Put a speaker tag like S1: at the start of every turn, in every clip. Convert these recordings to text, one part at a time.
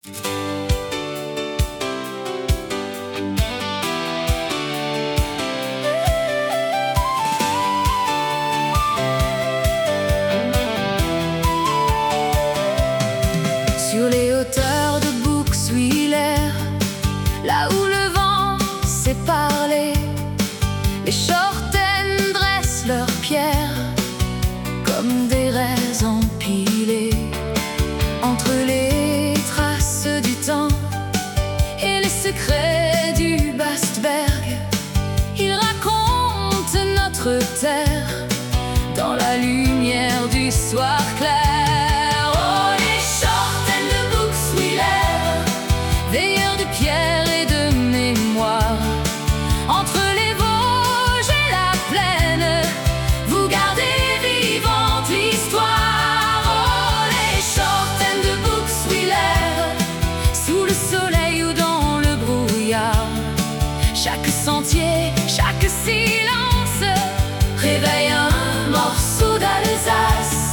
S1: Sur les hauteurs de Bouxwiller, là où le vent sait parler, les chortaines dressent leurs pierres comme des raies empilées. Entre les traces du temps et les secrets du Bastberg, ils racontent notre terre dans la lumière du soir clair. Veilleurs de pierre et de mémoire, entre les Vosges et la plaine, vous gardez vivante l'histoire. Oh, les chortaines de Bouxwiller, sous le soleil ou dans le brouillard, chaque sentier, chaque silence réveille un morceau d'Alsace.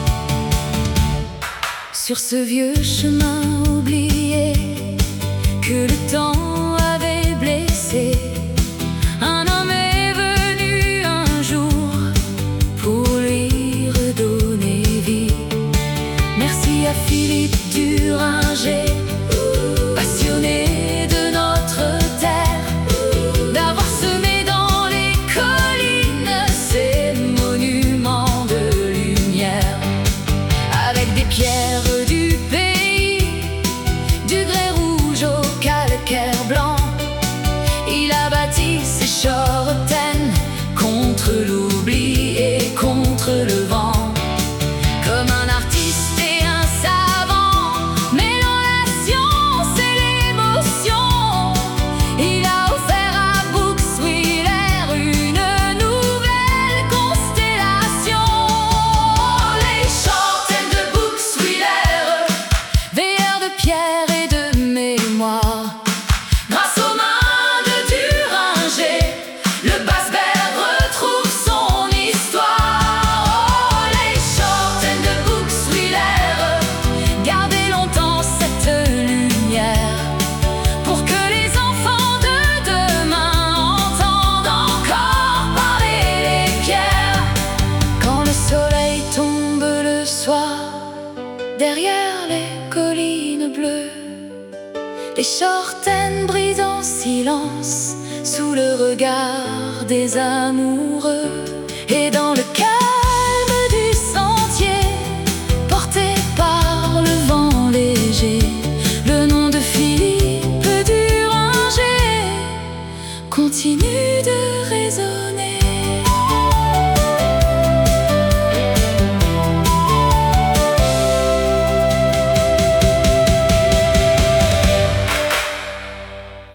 S1: Sur ce vieux chemin oublié que le temps avait blessé, un homme est venu un jour pour lui redonner vie. Merci à Philippe Duringer, passionné de notre terre, d'avoir semé dans les collines ces monuments de lumière, avec des pierres du pays, du grès rouge au calcaire blanc. Il a bâti ses chortaines contre l'oubli et contre le vent, comme un artiste et un savant, mêlant la science et l'émotion. Il a offert à Bouxwiller une nouvelle constellation. Les chortaines de Bouxwiller, veilleurs de pierre et de mémoire, grâce aux mains de Duringer, le Bastberg retrouve son histoire. Oh, les chortaines de Bouxwiller, gardez longtemps cette lumière, pour que les enfants de demain entendent encore parler les pierres. Quand le soleil tombe le soir, derrière les collines bleues, les chortaines brisent en silence sous le regard des amoureux. Et dans le calme du sentier, porté par le vent léger, le nom de Philippe Duringer continue de résonner.